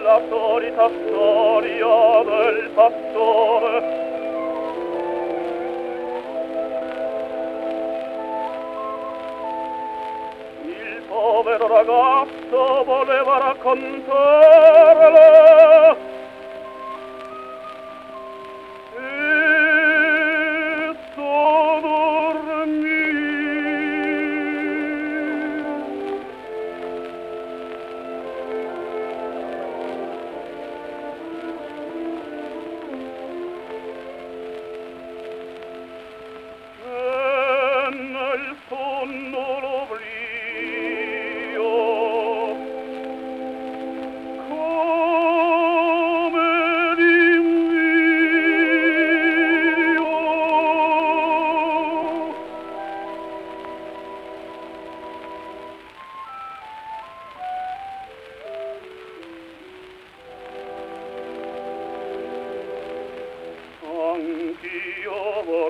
la solita storia del pastore. Il povero ragazzo voleva raccontarla e dormì. E nel sonno l'oblio, come l'invio. Anch'io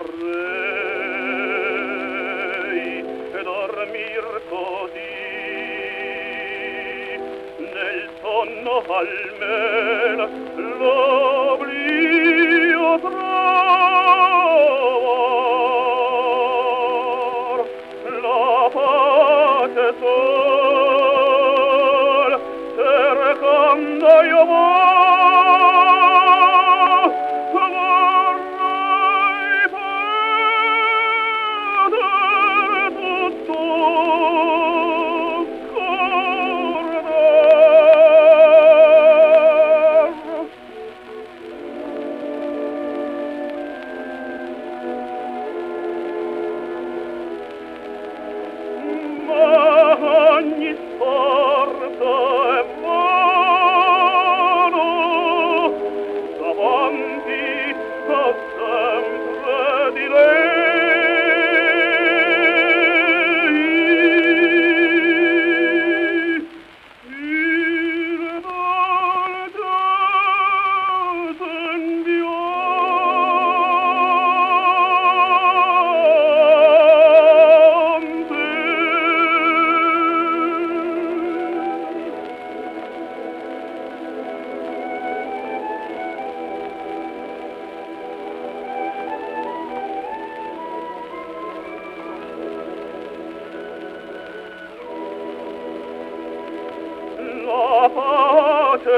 vorrei dormir così, nel sonno almen l'oblio trovar, la pace sol cercando io ogni sforzo è vano, davanti sto sempre di lei. Il dolce sembiante la pace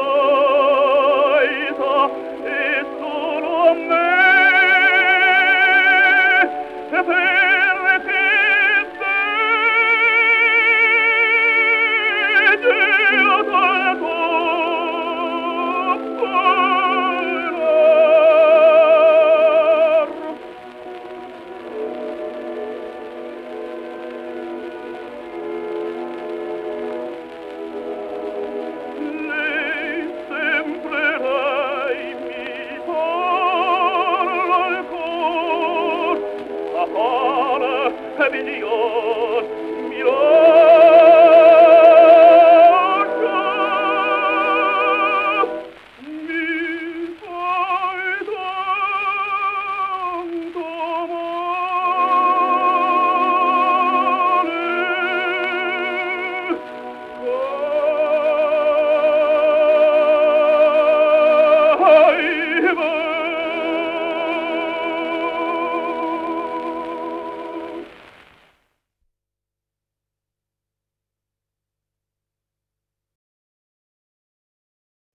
toita e solo a me